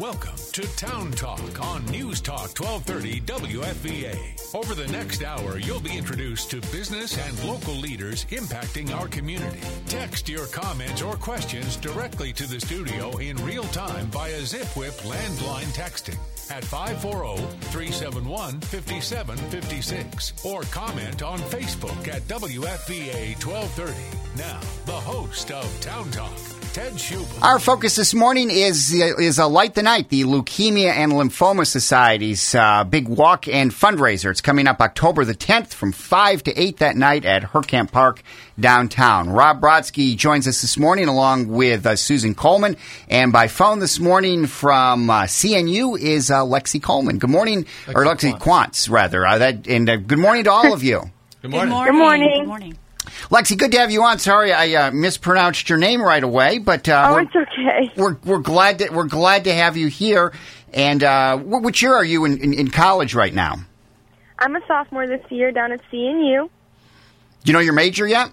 Welcome to Town Talk on News Talk 1230 WFVA. Over the next hour, you'll be introduced to business and local leaders impacting our community. Text your comments or questions directly to the studio in real time via ZipWhip landline texting at 540-371-5756 or comment on Facebook at WFVA 1230. Now, the host of Town Talk, Ted Schubel. Our focus this morning is Light the Night, the Leukemia and Lymphoma Society's big walk and fundraiser. It's coming up October the 10th from 5 to 8 that night at Herkamp Park downtown. Rob Brodsky joins us this morning along with Susan Coleman. And by phone this morning from CNU is Lexi Coleman. Good morning, or Lexi Quantz, rather. Good morning to all of you. Good morning. Good morning. Good morning. Lexi, good to have you on. Sorry I mispronounced your name right away, but it's okay. We're glad to have you here. And which year are you in college right now? I'm a sophomore this year down at CNU. Do you know your major yet?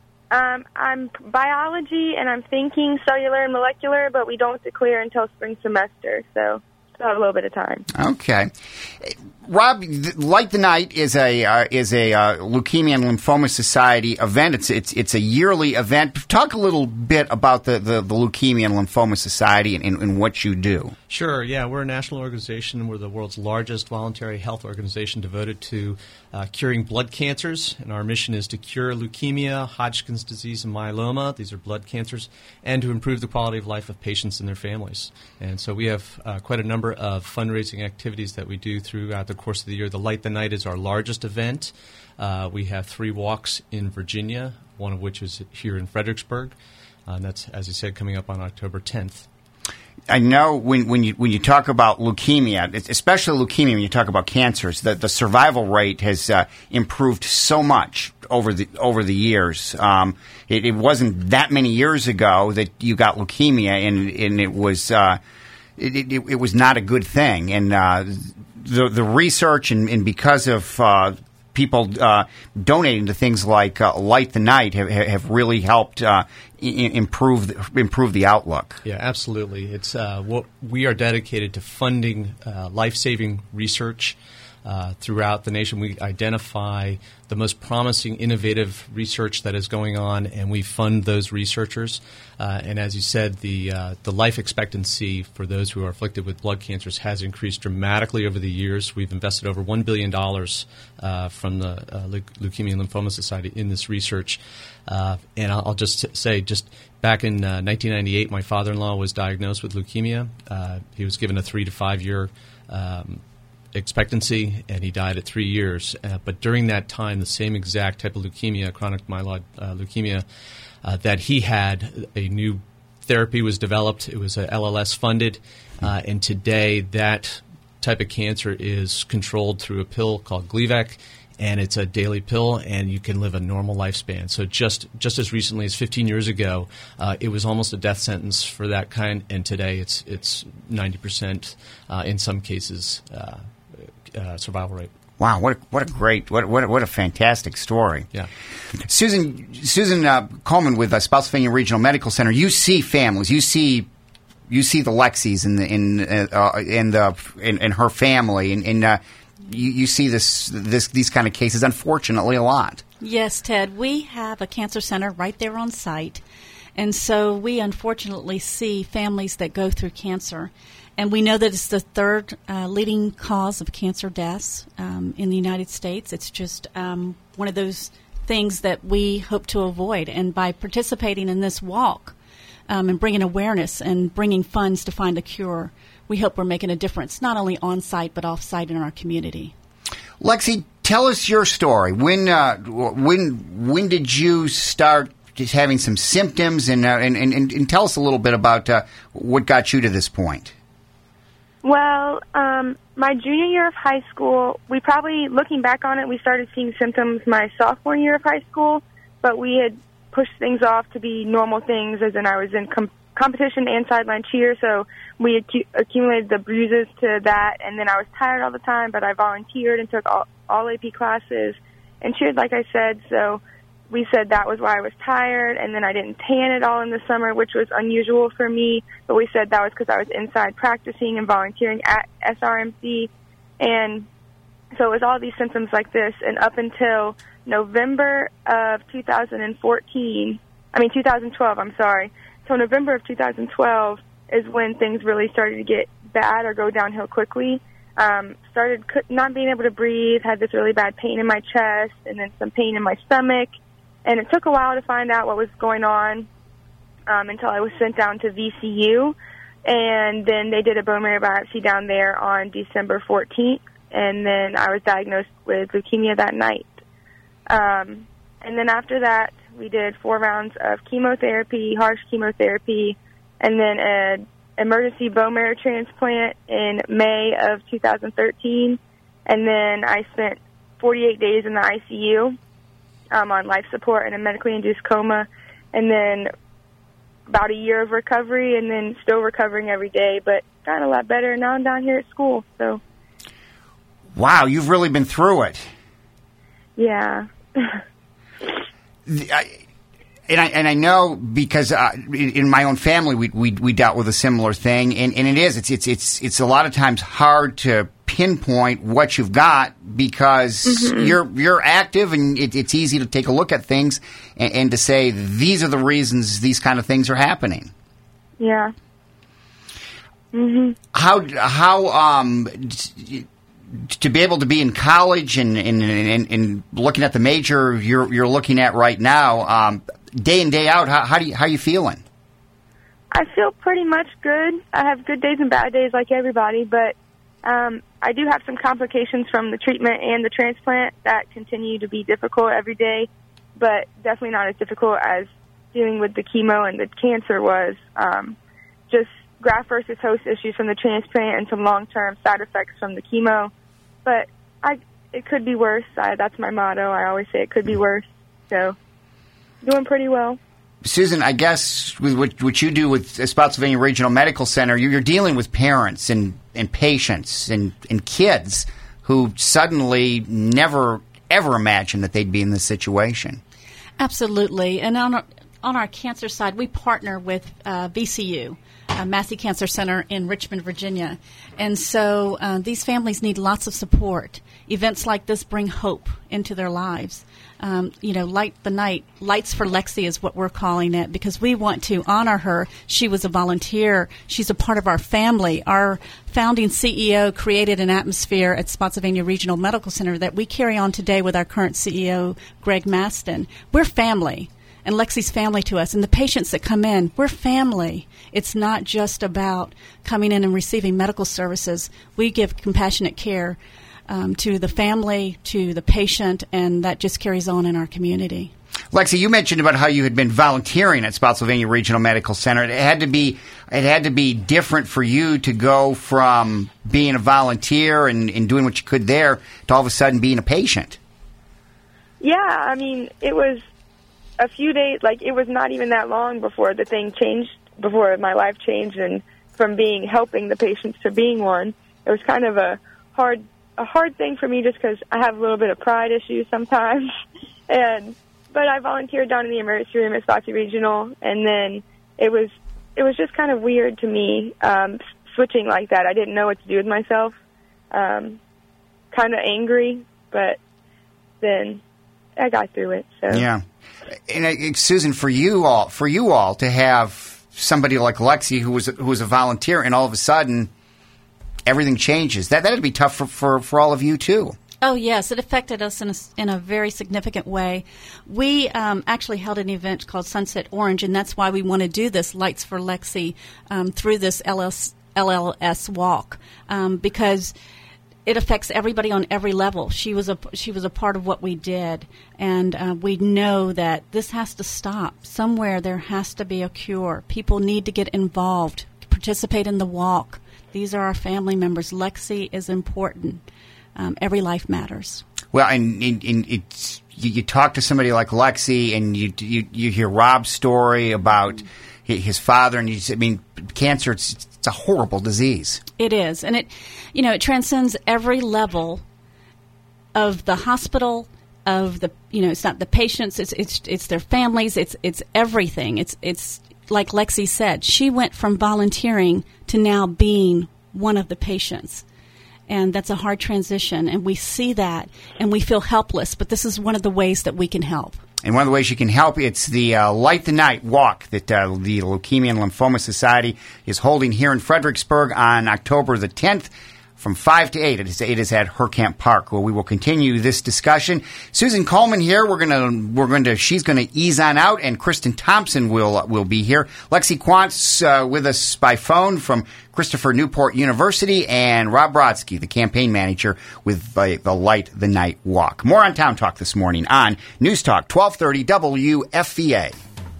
I'm biology, and I'm thinking cellular and molecular, but we don't declare until spring semester, so still have a little bit of time. Okay. Rob, Light the Night is a Leukemia and Lymphoma Society event. It's a yearly event. Talk a little bit about the Leukemia and Lymphoma Society and what you do. Sure, yeah. We're a national organization. We're the world's largest voluntary health organization devoted to curing blood cancers. And our mission is to cure leukemia, Hodgkin's disease, and myeloma. These are blood cancers. And to improve the quality of life of patients and their families. And so we have quite a number of fundraising activities that we do throughout the course of the year. The Light the Night is our largest event. We have 3 walks in Virginia, one of which is here in Fredericksburg. And that's, as you said, coming up on October 10th. I know when you talk about leukemia, especially leukemia, when you talk about cancers, the survival rate has improved so much over the years. It wasn't that many years ago that you got leukemia, and it was it was not a good thing. And the research and because of people donating to things like Light the Night have really helped improve the outlook. Yeah, absolutely. It's what we are dedicated to funding life-saving research throughout the nation. We identify the most promising, innovative research that is going on, and we fund those researchers. And as you said, the life expectancy for those who are afflicted with blood cancers has increased dramatically over the years. We've invested over $1 billion from the Leukemia and Lymphoma Society in this research. And I'll just say, just back in 1998, my father-in-law was diagnosed with leukemia. He was given a 3 to 5 year expectancy, and he died at 3 years. But during that time, the same exact type of leukemia, chronic myeloid leukemia, that he had, a new therapy was developed. It was LLS funded, and today that type of cancer is controlled through a pill called Gleevec, and it's a daily pill, and you can live a normal lifespan. So just as recently as 15 years ago, it was almost a death sentence for that kind, and today it's 90% in some cases survival rate. Wow, what a fantastic story. Yeah. Susan Coleman with Spotsylvania Regional Medical Center. You see families, you see the Lexis in her family, and you see these kind of cases, unfortunately, a lot. Yes, Ted. We have a cancer center right there on site, and so we unfortunately see families that go through cancer. And we know that it's the third leading cause of cancer deaths in the United States. It's just one of those things that we hope to avoid. And by participating in this walk and bringing awareness and bringing funds to find a cure, we hope we're making a difference, not only on-site but off-site in our community. Lexi, tell us your story. When did you start just having some symptoms, and tell us a little bit about what got you to this point? Well, my junior year of high school, we probably, looking back on it, we started seeing symptoms my sophomore year of high school, but we had pushed things off to be normal things, as in I was in competition and sideline cheer, so we had accumulated the bruises to that, and then I was tired all the time, but I volunteered and took all AP classes and cheered, like I said, so we said that was why I was tired, and then I didn't tan at all in the summer, which was unusual for me, but we said that was because I was inside practicing and volunteering at SRMC, and so it was all these symptoms like this, and up until November of 2012, I'm sorry. So November of 2012 is when things really started to get bad or go downhill quickly. Started not being able to breathe, had this really bad pain in my chest, and then some pain in my stomach. And it took a while to find out what was going on until I was sent down to VCU. And then they did a bone marrow biopsy down there on December 14th. And then I was diagnosed with leukemia that night. And then after that, we did 4 rounds of chemotherapy, harsh chemotherapy, and then an emergency bone marrow transplant in May of 2013. And then I spent 48 days in the ICU on life support and a medically induced coma. And then about a year of recovery, and then still recovering every day, but got a lot better. Now I'm down here at school. So, wow, you've really been through it. Yeah. And I know because in my own family we dealt with a similar thing, and it's a lot of times hard to pinpoint what you've got because you're active, and it's easy to take a look at things and to say these are the reasons these kind of things are happening. Yeah. How to be able to be in college and looking at the major you're looking at right now, day in, day out, how are you feeling? I feel pretty much good. I have good days and bad days like everybody, but I do have some complications from the treatment and the transplant that continue to be difficult every day, but definitely not as difficult as dealing with the chemo and the cancer was. Just graft versus host issues from the transplant and some long-term side effects from the chemo. But it could be worse. That's my motto. I always say it could be worse. So, doing pretty well. Susan, I guess with what you do with Spotsylvania Regional Medical Center, you're dealing with parents and patients and kids who suddenly never, ever imagined that they'd be in this situation. Absolutely. And on our cancer side, we partner with VCU, Massey Cancer Center in Richmond, Virginia. And so these families need lots of support. Events like this bring hope into their lives. Light the night. Lights for Lexi is what we're calling it because we want to honor her. She was a volunteer. She's a part of our family. Our founding CEO created an atmosphere at Spotsylvania Regional Medical Center that we carry on today with our current CEO, Greg Maston. We're family. And Lexi's family to us. And the patients that come in, we're family. It's not just about coming in and receiving medical services. We give compassionate care to the family, to the patient, and that just carries on in our community. Lexi, you mentioned about how you had been volunteering at Spotsylvania Regional Medical Center. It had to be different for you to go from being a volunteer and doing what you could there to all of a sudden being a patient. Yeah, I mean, it was a few days, it was not even that long before the thing changed, before my life changed, and from helping the patients to being one. It was kind of a hard thing for me just because I have a little bit of pride issues sometimes. But I volunteered down in the emergency room at Spotsy Regional, and then it was just kind of weird to me switching like that. I didn't know what to do with myself. Kind of angry, but then I got through it. So yeah. And Susan, for you all to have somebody like Lexi who was a volunteer, and all of a sudden everything changes. That'd be tough for all of you too. Oh yes, it affected us in a very significant way. We actually held an event called Sunset Orange, and that's why we want to do this Lights for Lexi through this LLS walk because it affects everybody on every level. She was a part of what we did, and we know that this has to stop. Somewhere there has to be a cure. People need to get involved, participate in the walk. These are our family members. Lexi is important. Every life matters. Well, and you talk to somebody like Lexi, and you hear Rob's story about his father, and cancer. It's a horrible disease. It is, and it transcends every level of the hospital of the, it's not the patients, it's their families, it's everything. It's like Lexi said, she went from volunteering to now being one of the patients. And that's a hard transition, and we see that, and we feel helpless, but this is one of the ways that we can help. And one of the ways you can help, it's the Light the Night walk that the Leukemia and Lymphoma Society is holding here in Fredericksburg on October the 10th. From 5 to 8, it is at Herkamp Park. Well, we will continue this discussion. Susan Coleman here. She's gonna ease on out, and Kristen Thompson will be here. Lexi Quantz with us by phone from Christopher Newport University, and Rob Brodsky, the campaign manager with the Light the Night walk. More on Town Talk this morning on News Talk 1230 WFVA.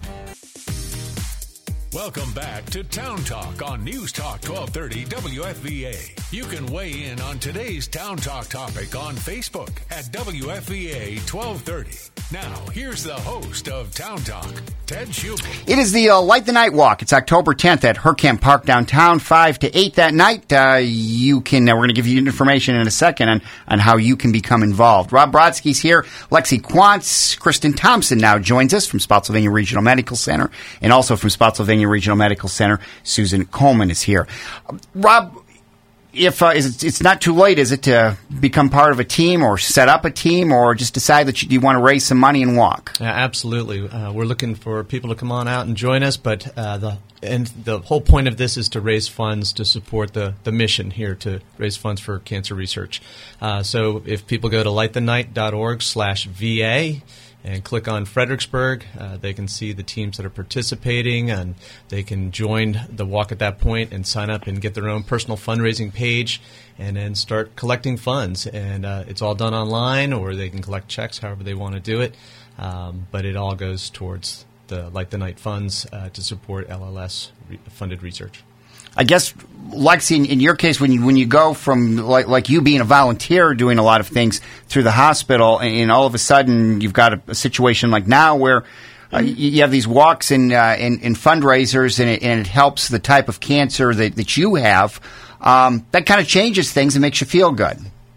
Welcome back to Town Talk on News Talk 1230 WFVA. You can weigh in on today's Town Talk topic on Facebook at WFVA 1230. Now, here's the host of Town Talk, Ted Schubel. It is the Light the Night walk. It's October 10th at Herkamp Park downtown, 5 to 8 that night. We're going to give you information in a second on how you can become involved. Rob Brodsky's here. Lexi Quantz. Kristen Thompson now joins us from Spotsylvania Regional Medical Center, and also from Spotsylvania Regional Medical Center, Susan Coleman is here. Rob, if it's not too late, is it to become part of a team or set up a team or just decide that you want to raise some money and walk? Yeah, absolutely. We're looking for people to come on out and join us, but the whole point of this is to raise funds to support the mission here, to raise funds for cancer research. So if people go to lightthenight.org/VA and click on Fredericksburg, they can see the teams that are participating, and they can join the walk at that point and sign up and get their own personal fundraising page and then start collecting funds. And it's all done online, or they can collect checks however they want to do it. But it all goes towards the Light the Night funds to support LLS-funded research. I guess, Lexi, in your case, when you go from like you being a volunteer doing a lot of things through the hospital, and all of a sudden you've got a situation like now where you have these walks and fundraisers, and it helps the type of cancer that you have, that kind of changes things and makes you feel good.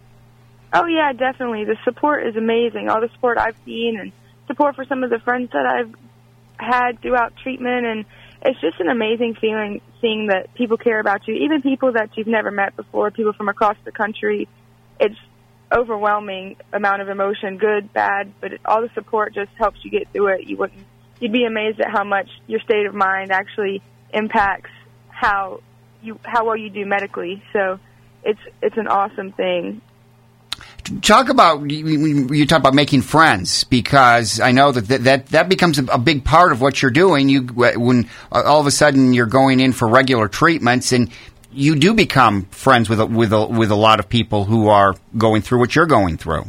Oh, yeah, definitely. The support is amazing. All the support I've seen, and support for some of the friends that I've had throughout treatment, and it's just an amazing feeling seeing that people care about you, even people that you've never met before, people from across the country. It's overwhelming amount of emotion, good, bad, but all the support just helps you get through it. You'd be amazed at how much your state of mind actually impacts how well you do medically. So it's an awesome thing. Talk about, you talk about making friends, because I know that becomes a big part of what you're doing. When all of a sudden you're going in for regular treatments, and you do become friends with a lot of people who are going through what you're going through.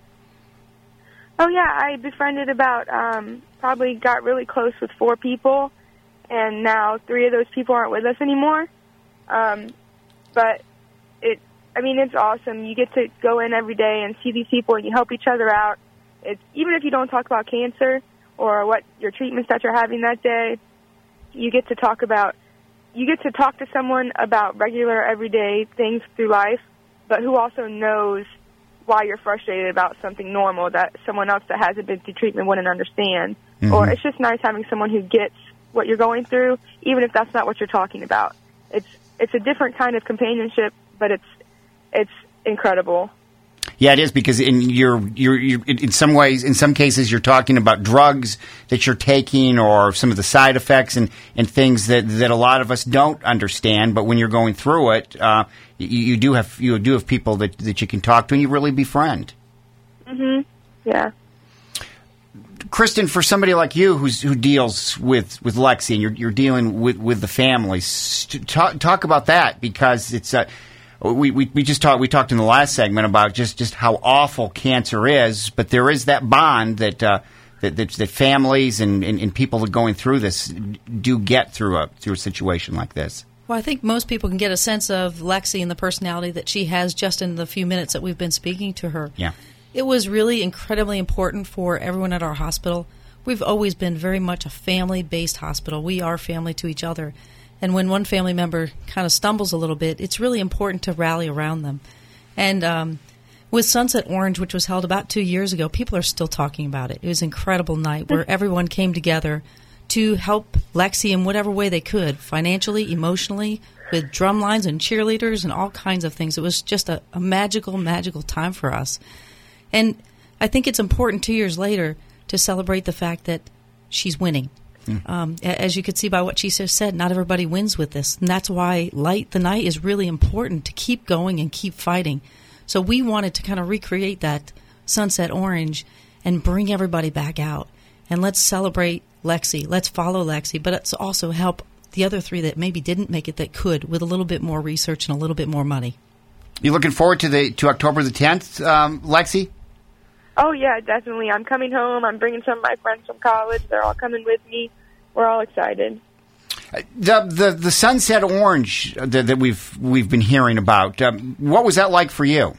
Oh yeah, I befriended probably got really close with 4 people, and now 3 of those people aren't with us anymore. But it's awesome. You get to go in every day and see these people, and you help each other out. Even if you don't talk about cancer or what your treatments that you're having that day, you get to talk to someone about regular, everyday things through life, but who also knows why you're frustrated about something normal that someone else that hasn't been through treatment wouldn't understand. Mm-hmm. Or it's just nice having someone who gets what you're going through, even if that's not what you're talking about. It's a different kind of companionship, but it's incredible. Yeah, it is, because you're in some ways, in some cases, you're talking about drugs that you're taking, or some of the side effects and things that a lot of us don't understand. But when you're going through it, you do have people that you can talk to, and you really befriend. Mm-hmm. Yeah. Kristen, for somebody like you who deals with Lexi, and you're dealing with the families, talk about that, because it's we talked in the last segment about just how awful cancer is, but there is that bond that families and people that are going through this do get through a situation like this. Well, I think most people can get a sense of Lexi and the personality that she has just in the few minutes that we've been speaking to her. Yeah. It was really incredibly important for everyone at our hospital. We've always been very much a family-based hospital. We are family to each other. And when one family member kind of stumbles a little bit, it's really important to rally around them. And With Sunset Orange, which was held about 2 years ago, people are still talking about it. It was an incredible night where everyone came together to help Lexi in whatever way they could, financially, emotionally, with drum lines and cheerleaders and all kinds of things. It was just a magical, magical time for us. And I think it's important 2 years later to celebrate the fact that she's winning. As you could see by what she just said, not everybody wins with this. And that's why Light the Night is really important, to keep going and keep fighting. So we wanted to kind of recreate that Sunset Orange and bring everybody back out. And let's celebrate Lexi. Let's follow Lexi. But let's also help the other three that maybe didn't make it that could, with a little bit more research and a little bit more money. You looking forward to October the 10th, Lexi? Oh, yeah, definitely. I'm coming home. I'm bringing some of my friends from college. They're all coming with me. We're all excited. The Sunset Orange that we've been hearing about, what was that like for you?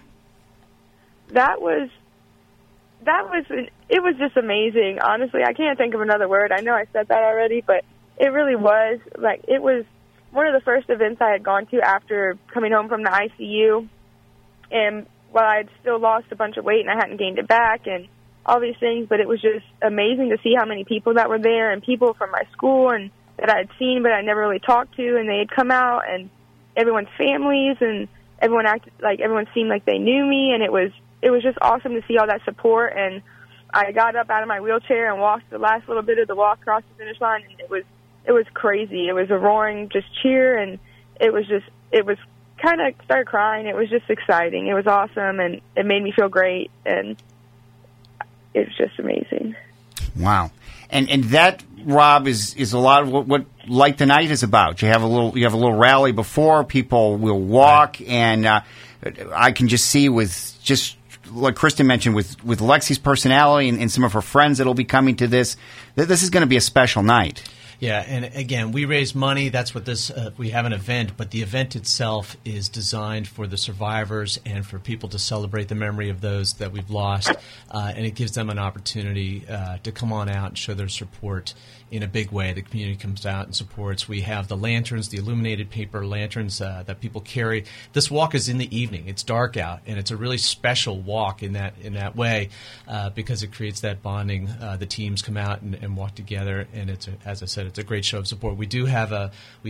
It was just amazing. Honestly, I can't think of another word. I know I said that already, but it really was. Like, it was one of the first events I had gone to after coming home from the ICU. And while I had still lost a bunch of weight and I hadn't gained it back and all these things, but it was just amazing to see how many people that were there, and people from my school and that I had seen but I never really talked to, and they had come out, and everyone's families, and everyone acted like everyone seemed like they knew me, and it was just awesome to see all that support. And I got up out of my wheelchair and walked the last little bit of the walk across the finish line, and it was crazy. It was a roaring just cheer, and it was kind of started crying. It was just exciting. It was awesome, and it made me feel great, and it was just amazing. Wow. And that, Rob, is a lot of what Light the Night is about. You have a little rally before, people will walk, right. And I can just see, with just like Kristen mentioned, with Lexi's personality and some of her friends that'll be coming to this is going to be a special night. Yeah, and again, we raise money. That's what this we have an event, but the event itself is designed for the survivors and for people to celebrate the memory of those that we've lost, and it gives them an opportunity to come on out and show their support in a big way. The community comes out and supports. We have the lanterns, the illuminated paper lanterns that people carry. This walk is in the evening. It's dark out, and it's a really special walk in that way because it creates that bonding. The teams come out and walk together, and it's as I said, it's a great show of support. We have a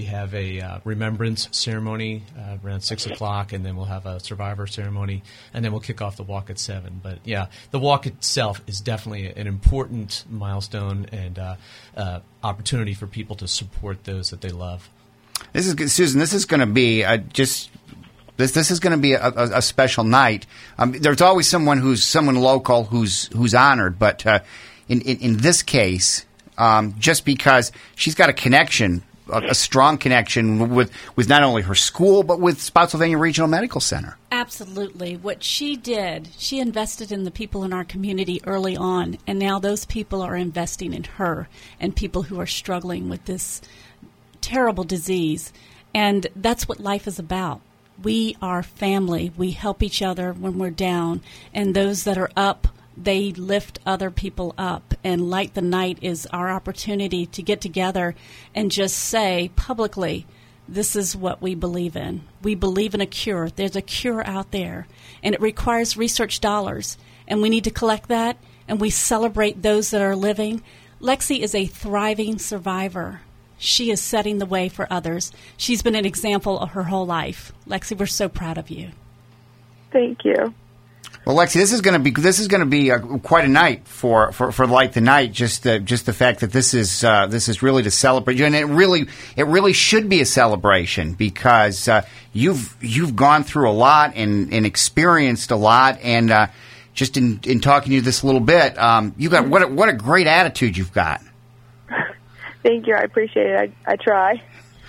remembrance ceremony around 6:00, and then we'll have a survivor ceremony, and then we'll kick off the walk at 7. But yeah, the walk itself is definitely an important milestone and opportunity for people to support those that they love. This is Susan. This is going to be this is going to be a special night. There's always someone local who's honored, but in this case. Just because she's got a connection, a strong connection with not only her school, but with Spotsylvania Regional Medical Center. Absolutely. What she did, she invested in the people in our community early on, and now those people are investing in her and people who are struggling with this terrible disease. And that's what life is about. We are family. We help each other when we're down, and those that are up, they lift other people up, and Light the Night is our opportunity to get together and just say publicly, this is what we believe in. We believe in a cure. There's a cure out there, and it requires research dollars, and we need to collect that, and we celebrate those that are living. Lexi is a thriving survivor. She is setting the way for others. She's been an example of her whole life. Lexi, we're so proud of you. Thank you. Well, Lexi, this is going to be quite a night for Light the Night. Just the fact that this is really to celebrate you, and it really should be a celebration because you've gone through a lot and experienced a lot, and just in talking to you this little bit, you got what a great attitude you've got. Thank you, I appreciate it. I try.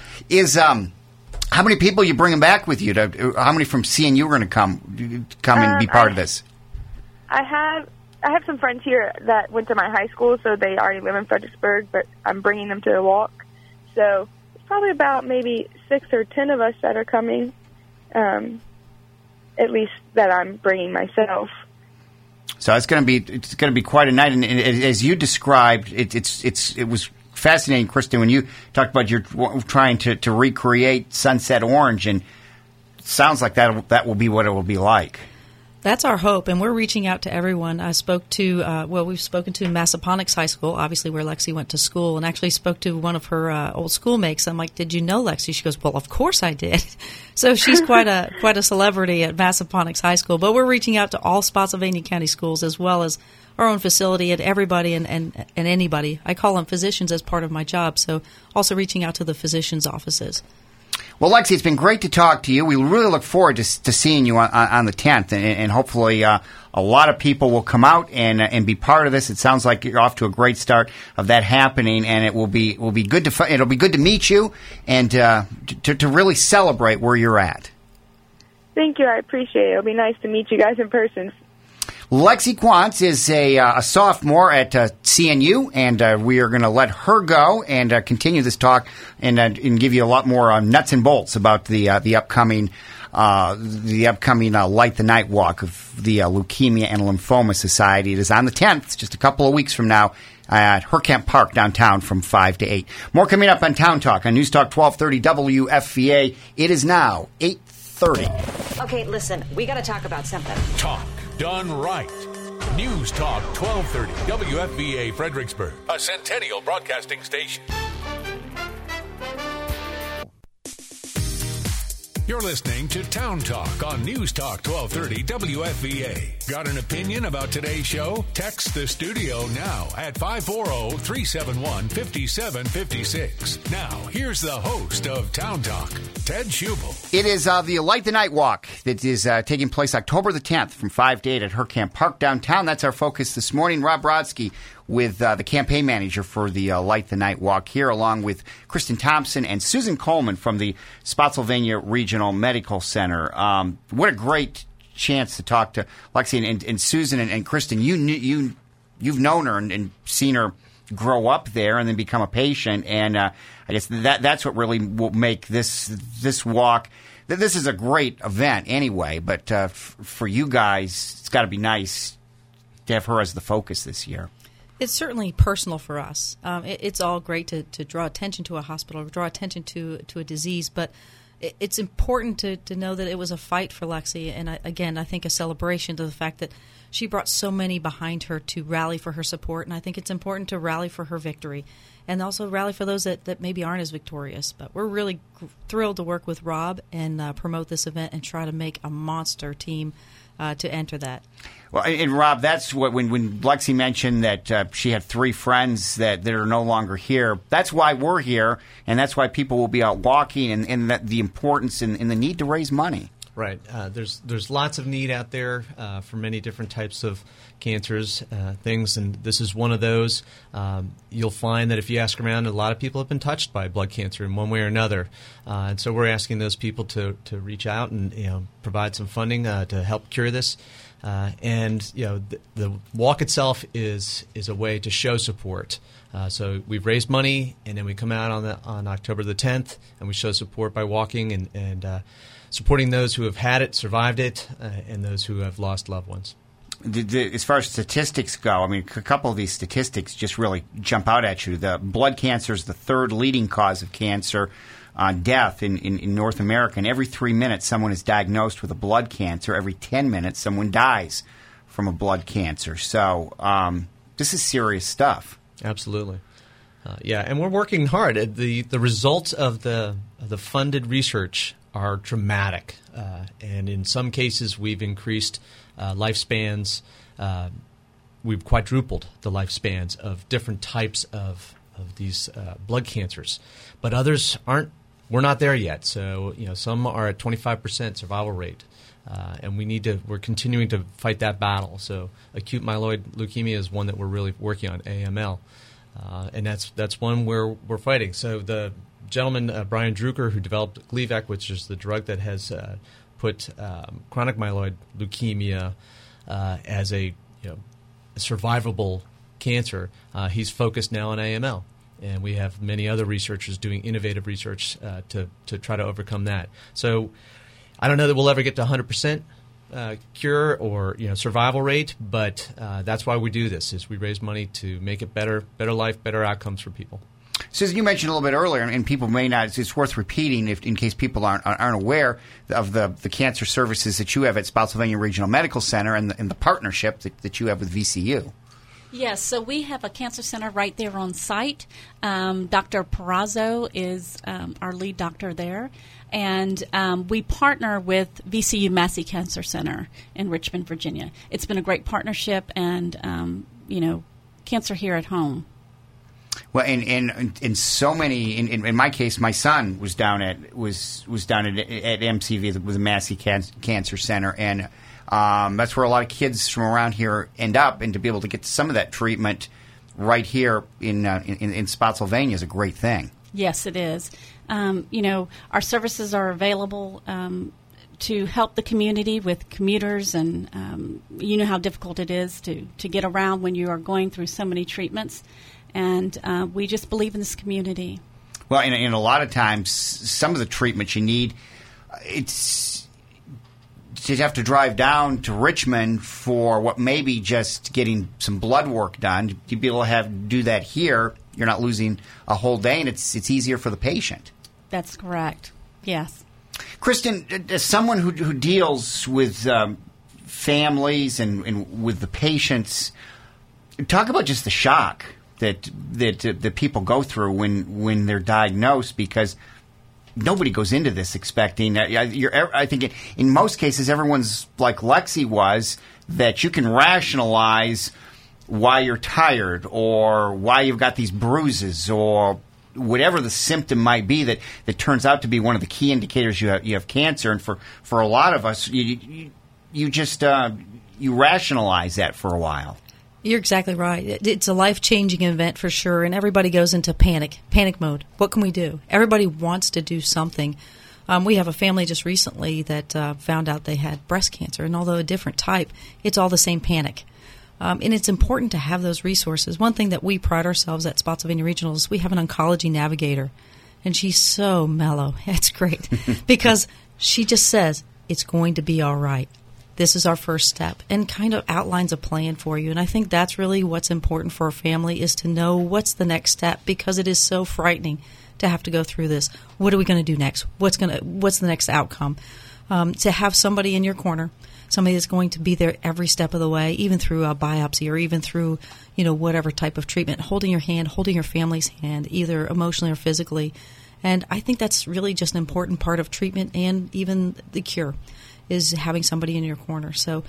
How many people are you bringing back with you? How many from CNU are going to come and be part of this? I have some friends here that went to my high school, so they already live in Fredericksburg, but I'm bringing them to the walk. So it's probably about maybe 6 or 10 of us that are coming, at least that I'm bringing myself. So it's going to be quite a night, and as you described, it was fascinating, Kristen, when you talked about you're trying to recreate Sunset Orange, and it sounds like that will be what it will be like. That's our hope, and we're reaching out to everyone. I spoke to, we've spoken to Massaponax High School, obviously where Lexi went to school, and actually spoke to one of her old schoolmates. I'm like, "Did you know Lexi?" She goes, "Well, of course I did." So she's quite a celebrity at Massaponax High School. But we're reaching out to all Spotsylvania County schools as well as our own facility and everybody and anybody. I call them physicians as part of my job, so also reaching out to the physicians' offices. Well, Lexi, it's been great to talk to you. We really look forward to seeing you on the 10th, and hopefully a lot of people will come out and be part of this. It sounds like you're off to a great start of that happening, and it will be good to it'll be good to meet you and to really celebrate where you're at. Thank you. I appreciate it. It'll be nice to meet you guys in person. Lexi Quantz is a sophomore at CNU, and we are going to let her go and continue this talk and give you a lot more nuts and bolts about the upcoming Light the Night Walk of the Leukemia and Lymphoma Society. It is on the 10th, it's just a couple of weeks from now, at Herkamp Park downtown from 5 to 8. More coming up on Town Talk on News Talk 1230 WFVA. It is now 8:30. Okay, listen, we got to talk about something. Talk done right. News Talk 1230 WFVA Fredericksburg, a Centennial Broadcasting station. You're listening to Town Talk on News Talk 1230 WFVA. Got an opinion about today's show? Text the studio now at 540-371-5756. Now, here's the host of Town Talk, Ted Schubel. It is the Light the Night Walk that is taking place October the 10th from 5 to 8 at Herkamp Park downtown. That's our focus this morning. Rob Brodsky with the campaign manager for the Light the Night Walk here, along with Kristen Thompson and Susan Coleman from the Spotsylvania Regional Medical Center. What a great chance to talk to Lexi and Susan and Kristen. You've known her and seen her grow up there and then become a patient, and I guess that's what really will make this walk. This is a great event anyway, but for you guys, it's got to be nice to have her as the focus this year. It's certainly personal for us. It's all great to draw attention to a hospital, draw attention to a disease, but it's important to know that it was a fight for Lexi, and I think a celebration to the fact that she brought so many behind her to rally for her support, and I think it's important to rally for her victory and also rally for those that maybe aren't as victorious. But we're really thrilled to work with Rob and promote this event and try to make a monster team to enter that. Well, and Rob, that's what when Lexi mentioned that she had 3 friends that are no longer here. That's why we're here, and that's why people will be out walking, and the importance and the need to raise money. Right. There's lots of need out there for many different types of cancers, things, and this is one of those. You'll find that if you ask around, a lot of people have been touched by blood cancer in one way or another, and so we're asking those people to reach out and provide some funding to help cure this. And the walk itself is a way to show support. So we've raised money, and then we come out on October the 10th, and we show support by walking and supporting those who have had it, survived it, and those who have lost loved ones. As far as statistics go, I mean, a couple of these statistics just really jump out at you. The blood cancer is the 3rd leading cause of cancer death in North America, and every 3 minutes someone is diagnosed with a blood cancer. Every 10 minutes someone dies from a blood cancer. So this is serious stuff. Absolutely. And we're working hard. The results of the funded research are dramatic, and in some cases we've increased lifespans. We've quadrupled the lifespans of different types of these blood cancers, but others aren't. We're not there yet. So some are at 25% survival rate, and we're continuing to fight that battle. So acute myeloid leukemia is one that we're really working on, AML, and that's one where we're fighting. So the gentleman, Brian Drucker, who developed Gleevec, which is the drug that has put chronic myeloid leukemia as a survivable cancer, he's focused now on AML. And we have many other researchers doing innovative research to try to overcome that. So I don't know that we'll ever get to 100% cure or survival rate, but that's why we do this, is we raise money to make it better life, better outcomes for people. Susan, you mentioned a little bit earlier, and people may not. It's worth repeating in case people aren't aware of the cancer services that you have at Spotsylvania Regional Medical Center and the partnership that you have with VCU. Yes, so we have a cancer center right there on site. Dr. Perazzo is our lead doctor there, and we partner with VCU Massey Cancer Center in Richmond, Virginia. It's been a great partnership, and cancer here at home. Well, in so many, in my case, my son was down at MCV with the Massey Cancer Center, and that's where a lot of kids from around here end up, and to be able to get some of that treatment right here in Spotsylvania is a great thing. Yes, it is. Our services are available to help the community with commuters, and you know how difficult it is to get around when you are going through so many treatments, and we just believe in this community. Well, and a lot of times, some of the treatment you need, it's to have to drive down to Richmond for what may be just getting some blood work done. To be able to do that here, you're not losing a whole day, and it's easier for the patient. That's correct. Yes. Kristen, as someone who deals with families and with the patients, talk about just the shock that people go through when they're diagnosed, because nobody goes into this expecting. I think in most cases, everyone's like Lexi was, that you can rationalize why you're tired or why you've got these bruises or whatever the symptom might be that turns out to be one of the key indicators you have cancer. And for a lot of us, you just you rationalize that for a while. You're exactly right. It's a life-changing event for sure, and everybody goes into panic mode. What can we do? Everybody wants to do something. We have a family just recently that found out they had breast cancer, and although a different type, it's all the same panic. And it's important to have those resources. One thing that we pride ourselves at Spotsylvania Regional is we have an oncology navigator, and she's so mellow. It's great because she just says, it's going to be all right. This is our first step, and kind of outlines a plan for you. And I think that's really what's important for a family, is to know what's the next step, because it is so frightening to have to go through this. What are we going to do next? What's the next outcome? To have somebody in your corner, somebody that's going to be there every step of the way, even through a biopsy or even through, whatever type of treatment, holding your hand, holding your family's hand, either emotionally or physically. And I think that's really just an important part of treatment and even the cure, is having somebody in your corner. So,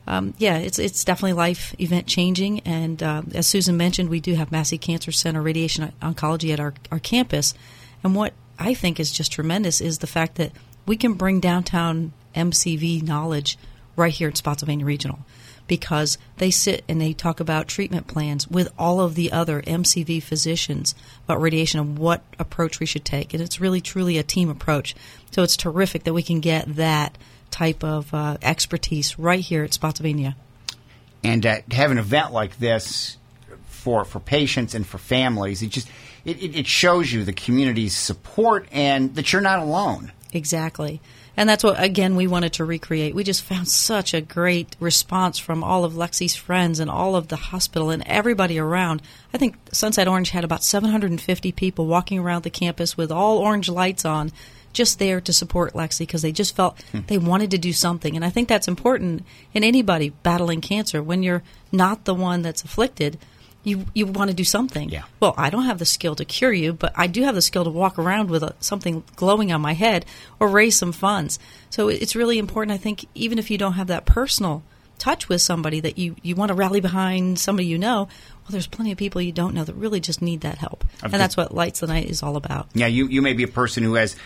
it's definitely life event changing. And as Susan mentioned, we do have Massey Cancer Center Radiation Oncology at our campus. And what I think is just tremendous is the fact that we can bring downtown MCV knowledge right here at Spotsylvania Regional, because they sit and they talk about treatment plans with all of the other MCV physicians about radiation and what approach we should take. And it's really, truly a team approach. So it's terrific that we can get that type of expertise right here at Spotsylvania. And to have an event like this for patients and for families, it shows you the community's support and that you're not alone. Exactly. And that's what, again, we wanted to recreate. We just found such a great response from all of Lexi's friends and all of the hospital and everybody around. I think Sunset Orange had about 750 people walking around the campus with all orange lights on, just there to support Lexi, because they just felt they wanted to do something. And I think that's important in anybody battling cancer. When you're not the one that's afflicted, you want to do something. Yeah. Well, I don't have the skill to cure you, but I do have the skill to walk around with something glowing on my head or raise some funds. So it's really important, I think, even if you don't have that personal touch with somebody that you want to rally behind, somebody you know, well, there's plenty of people you don't know that really just need that help. And that's what Lights the Night is all about. Yeah, you may be a person who has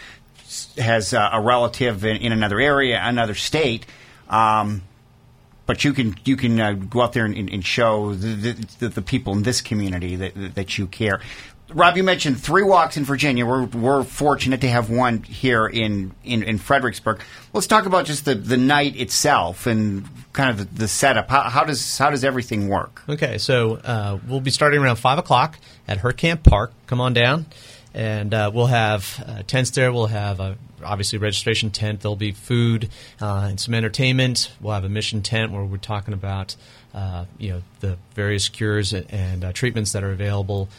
a relative in another area, another state, but you can go out there and show the people in this community that you care. Rob, you mentioned 3 walks in Virginia. We're fortunate to have one here in Fredericksburg. Let's talk about just the night itself and kind of the setup. How does everything work? Okay, so we'll be starting around 5 o'clock at Hurtkamp Park. Come on down. And we'll have tents there. We'll have obviously registration tent. There'll be food and some entertainment. We'll have a mission tent where we're talking about the various cures and treatments that are available,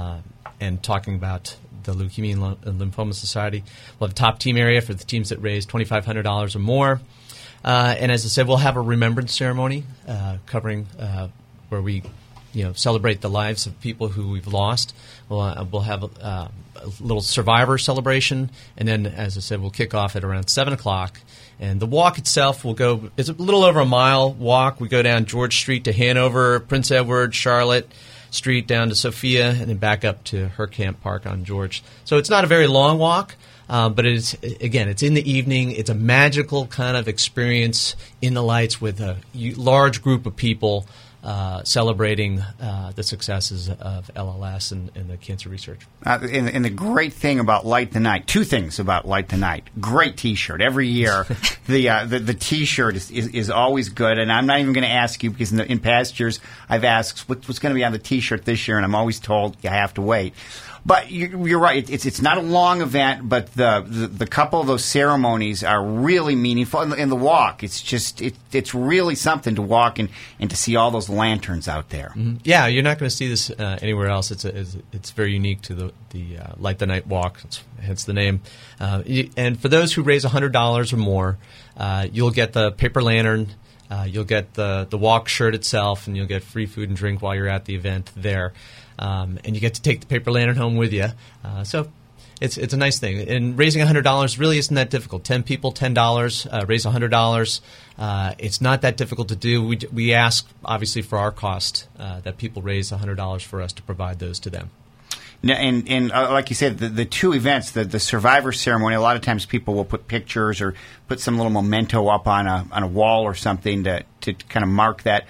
and talking about the Leukemia and Lymphoma Society. We'll have a top team area for the teams that raise $2,500 or more. And as I said, we'll have a remembrance ceremony covering where we celebrate the lives of people who we've lost. We'll have a little survivor celebration, and then, as I said, we'll kick off at around 7 o'clock. And the walk itself it's a little over a mile walk. We go down George Street to Hanover, Prince Edward, Charlotte Street down to Sophia, and then back up to Herkamp Park on George. So it's not a very long walk, but it's in the evening. It's a magical kind of experience in the lights with a large group of people celebrating the successes of LLS and the cancer research. And the great thing about Light the Night, two things about Light the Night. Great T-shirt. Every year, the T-shirt is always good. And I'm not even going to ask you because in past years I've asked what's going to be on the T-shirt this year, and I'm always told you have to wait. But you're right. It's not a long event, but the couple of those ceremonies are really meaningful. And the walk, it's really something to walk and to see all those lanterns out there. Mm-hmm. Yeah, you're not going to see this anywhere else. It's very unique to the Light the Night walk, hence the name. And for those who raise $100 or more, you'll get the paper lantern. You'll get the walk shirt itself, and you'll get free food and drink while you're at the event there. And you get to take the paper lantern home with you. So it's a nice thing. And raising $100 really isn't that difficult. 10 people, $10, raise $100. It's not that difficult to do. We ask, obviously, for our cost that people raise $100 for us to provide those to them. Now, and like you said, the two events, the survivor ceremony, a lot of times people will put pictures or put some little memento up on a wall or something to kind of mark that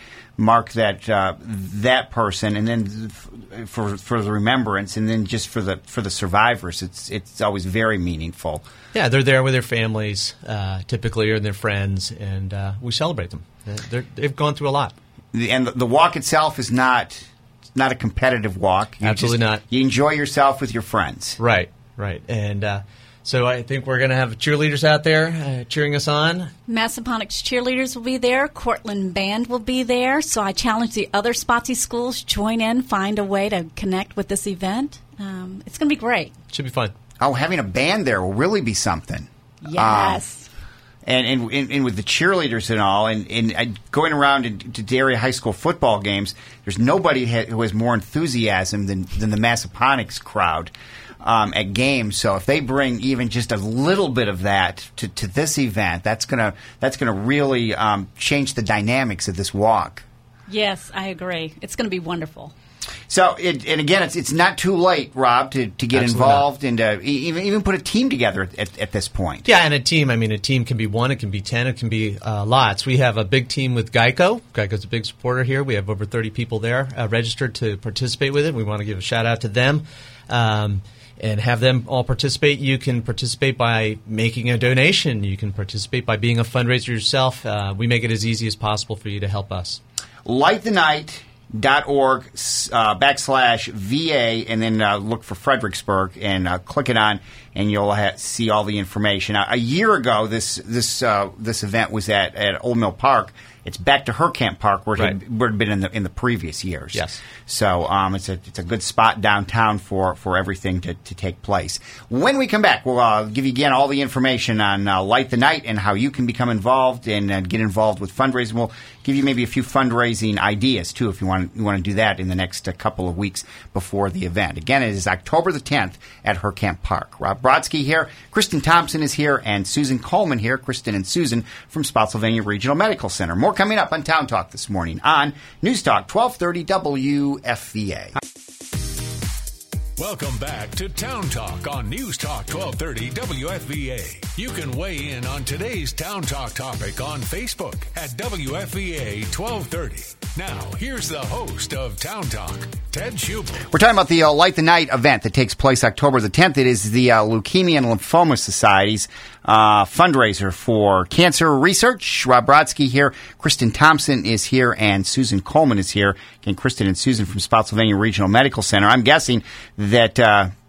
person, and then for the remembrance, and then just for the survivors, it's always very meaningful. Yeah, they're there with their families, typically, or their friends, and we celebrate them. They've gone through a lot. And the walk itself is not a competitive walk. Absolutely not. You enjoy yourself with your friends. Right. And so I think we're going to have cheerleaders out there cheering us on. Massaponax cheerleaders will be there. Cortland Band will be there. So I challenge the other Spotsy schools, join in, find a way to connect with this event. It's going to be great. Should be fun. Oh, having a band there will really be something. Yes. And with the cheerleaders and all, and going around to Area High School football games, there's nobody who has more enthusiasm than the Massaponax crowd at games. So if they bring even just a little bit of that to this event, that's gonna really change the dynamics of this walk. Yes, I agree. It's going to be wonderful. So, and again, it's not too late, Rob, to get involved and even put a team together at this point. Yeah, and a team can be one, it can be 10, it can be lots. We have a big team with Geico. Geico's a big supporter here. We have over 30 people there registered to participate with it. We want to give a shout-out to them and have them all participate. You can participate by making a donation. You can participate by being a fundraiser yourself. We make it as easy as possible for you to help us. LightTheNight.org /VA, and then look for Fredericksburg and click it on, and you'll see all the information. A year ago, this event was at Old Mill Park. It's back to Herkamp Park where it had been in the previous years. Yes. So it's a good spot downtown for everything to take place. When we come back, we'll give you again all the information on Light the Night and how you can become involved and get involved with fundraising. We'll give you maybe a few fundraising ideas too if you want to do that in the next couple of weeks before the event. Again, it is October the 10th at Herkamp Park. Rob Brodsky here, Kristen Thompson is here, and Susan Coleman here. Kristen and Susan from Spotsylvania Regional Medical Center. More coming up on Town Talk this morning on News Talk 1230 WFVA. Welcome back to Town Talk on News Talk 1230 WFVA. You can weigh in on today's Town Talk topic on Facebook at WFVA 1230. Now, here's the host of Town Talk, Ted Schubel. We're talking about the Light the Night event that takes place October the 10th. It is the Leukemia and Lymphoma Society's fundraiser for cancer research. Rob Brodsky here. Kristen Thompson is here, and Susan Coleman is here. Again, Kristen and Susan from Spotsylvania Regional Medical Center. I'm guessing that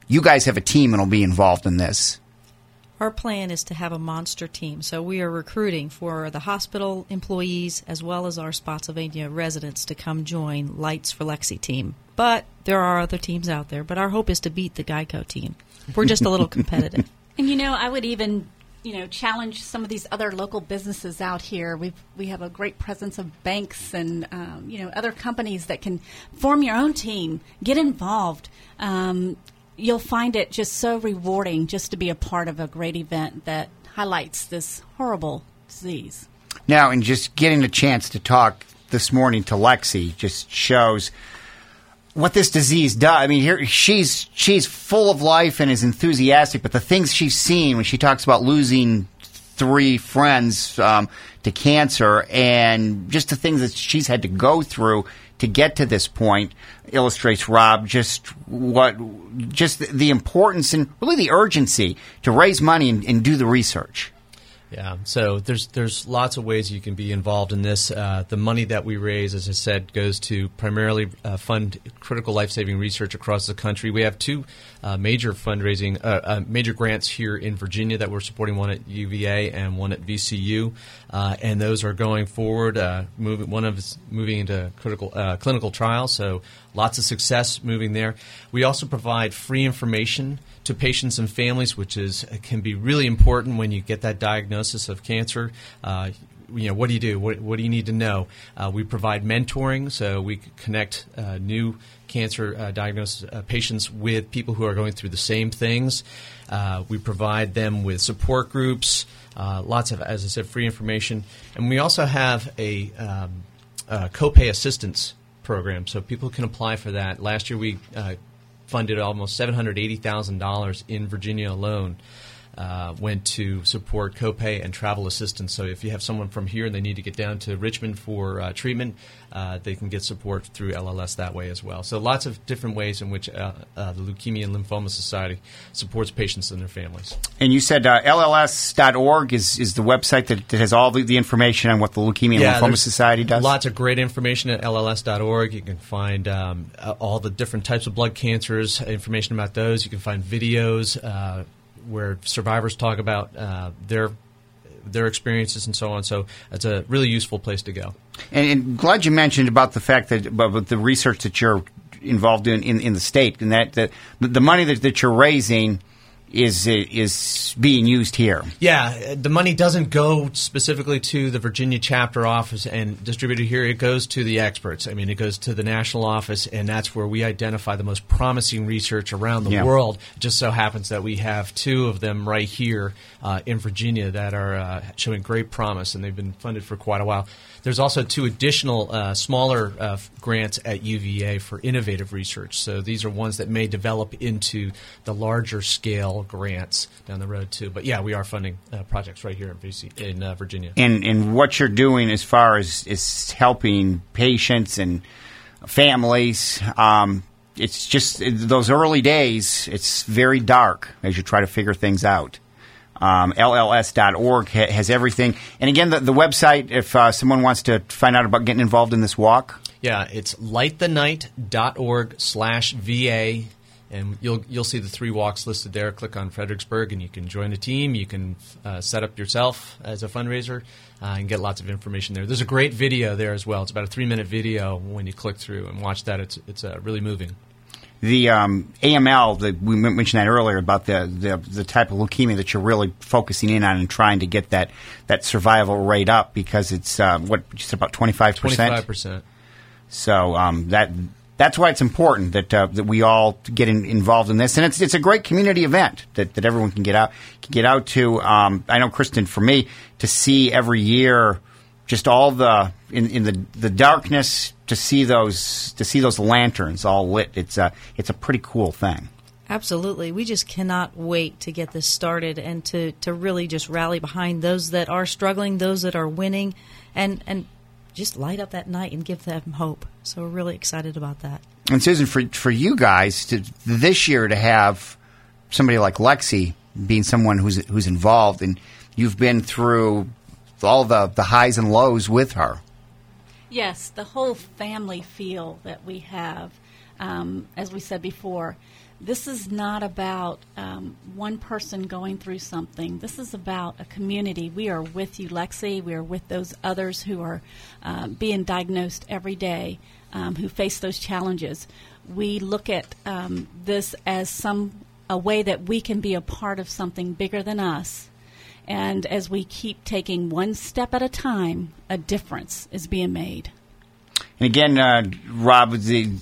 you guys have a team and will be involved in this. Our plan is to have a monster team. So we are recruiting for the hospital employees as well as our Spotsylvania residents to come join Lights for Lexi team. But there are other teams out there. But our hope is to beat the Geico team. We're just a little competitive. And, I would even, challenge some of these other local businesses out here. We have a great presence of banks and, other companies that can form your own team, get involved. You'll find it just so rewarding just to be a part of a great event that highlights this horrible disease. Now, and just getting a chance to talk this morning to Lexi just shows what this disease does. I mean, here she's full of life and is enthusiastic, but the things she's seen when she talks about losing 3 friends to cancer and just the things that she's had to go through to get to this point illustrates, Rob, just the importance and really the urgency to raise money and do the research. Yeah, so there's lots of ways you can be involved in this. The money that we raise, as I said, goes to primarily fund critical life-saving research across the country. We have 2 major fundraising, major grants here in Virginia that we're supporting, one at UVA and one at VCU, and those are going forward. One of us moving into clinical trials, so lots of success moving there. We also provide free information to patients and families, which can be really important when you get that diagnosis of cancer. What do you do? What do you need to know? We provide mentoring, so we connect new cancer diagnosed patients with people who are going through the same things. We provide them with support groups, lots of, as I said, free information. And we also have a copay assistance program, so people can apply for that. Last year we funded almost $780,000 in Virginia alone, went to support copay and travel assistance. So if you have someone from here and they need to get down to Richmond for treatment, they can get support through LLS that way as well. So lots of different ways in which the Leukemia and Lymphoma Society supports patients and their families. And you said LLS.org is the website that has all the information on what the Leukemia and Lymphoma Society does? Lots of great information at LLS.org. You can find all the different types of blood cancers, information about those. You can find videos where survivors talk about their experiences and so on. So it's a really useful place to go. And glad you mentioned about the fact that about the research that you're involved in the state, and that the money that you're raising is being used here. Yeah, the money doesn't go specifically to the Virginia chapter office and distributed here. It goes to the experts. I mean, it goes to the national office, and that's where we identify the most promising research around the world. It just so happens that we have 2 of them right here in Virginia that are showing great promise, and they've been funded for quite a while. There's also 2 additional smaller grants at UVA for innovative research. So these are ones that may develop into the larger scale grants down the road too. But yeah, we are funding projects right here in Virginia. And what you're doing as far as is helping patients and families, it's just those early days, it's very dark as you try to figure things out. LLS.org has everything. And again, the website, if someone wants to find out about getting involved in this walk. Yeah, it's lightthenight.org/VA. And you'll see the 3 walks listed there. Click on Fredericksburg, and you can join a team. You can set up yourself as a fundraiser and get lots of information there. There's a great video there as well. It's about a 3-minute video when you click through and watch that. It's really moving. The AML, we mentioned that earlier about the type of leukemia that you're really focusing in on and trying to get that survival rate up, because it's just about 25%? 25%. So that's why it's important that we all get involved in this, and it's a great community event that everyone can get out to. I know, Kristen, for me to see every year just all in the darkness, to see those lanterns all lit. It's a pretty cool thing. Absolutely. We just cannot wait to get this started and to really just rally behind those that are struggling, those that are winning, and just light up that night and give them hope. So we're really excited about that. And Susan, for you guys this year to have somebody like Lexi being someone who's involved, and you've been through all the highs and lows with her. Yes, the whole family feel that we have, as we said before, this is not about one person going through something. This is about a community. We are with you, Lexi. We are with those others who are being diagnosed every day, who face those challenges. We look at this as a way that we can be a part of something bigger than us. And as we keep taking one step at a time, a difference is being made. And again, Rob,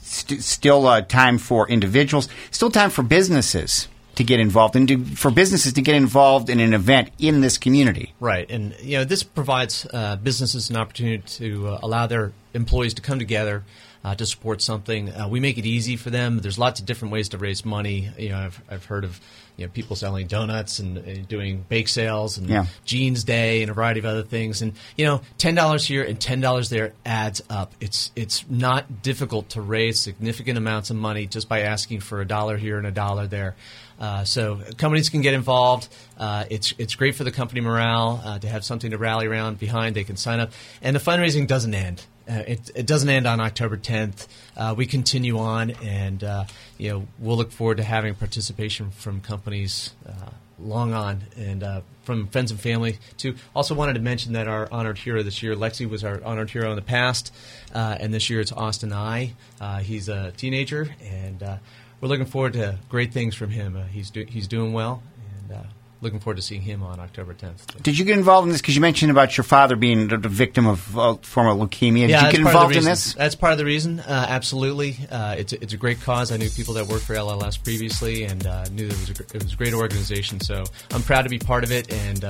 still time for individuals, still time for businesses to get involved, and for businesses to get involved in an event in this community. Right, and this provides businesses an opportunity to allow their employees to come together to support something. We make it easy for them. There's lots of different ways to raise money. I've heard of people selling donuts and doing bake sales and Jeans Day and a variety of other things. And $10 here and $10 there adds up. It's not difficult to raise significant amounts of money just by asking for $1 here and $1 there. So companies can get involved. It's great for the company morale to have something to rally around behind. They can sign up, and the fundraising doesn't end. It doesn't end on October 10th. We continue on, and we'll look forward to having participation from companies long on, and from friends and family too. Also wanted to mention that our honored hero this year, Lexi, was our honored hero in the past, and this year it's Austin I. He's a teenager, and we're looking forward to great things from him. He's doing well, and looking forward to seeing him on October 10th. Did you get involved in this? Because you mentioned about your father being a victim of form of leukemia. Did you get involved in this? That's part of the reason. Absolutely. It's a great cause. I knew people that worked for LLS previously, and knew that it was a great organization. So I'm proud to be part of it. And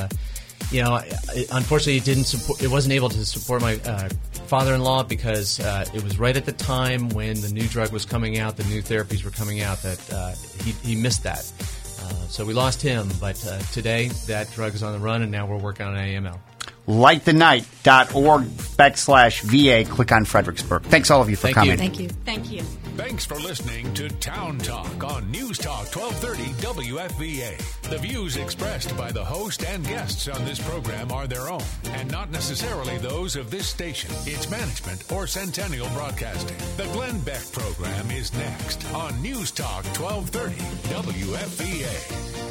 unfortunately, it wasn't able to support my father-in-law because it was right at the time when the new drug was coming out, the new therapies were coming out, that he missed that. So we lost him, but today that drug is on the run, and now we're working on AML. lightthenight.org/VA. Click on Fredericksburg. Thanks all of you for coming. Thank you. Thank you. Thanks for listening to Town Talk on News Talk 1230 WFVA. The views expressed by the host and guests on this program are their own and not necessarily those of this station, its management, or Centennial Broadcasting. The Glenn Beck program is next on News Talk 1230 WFVA.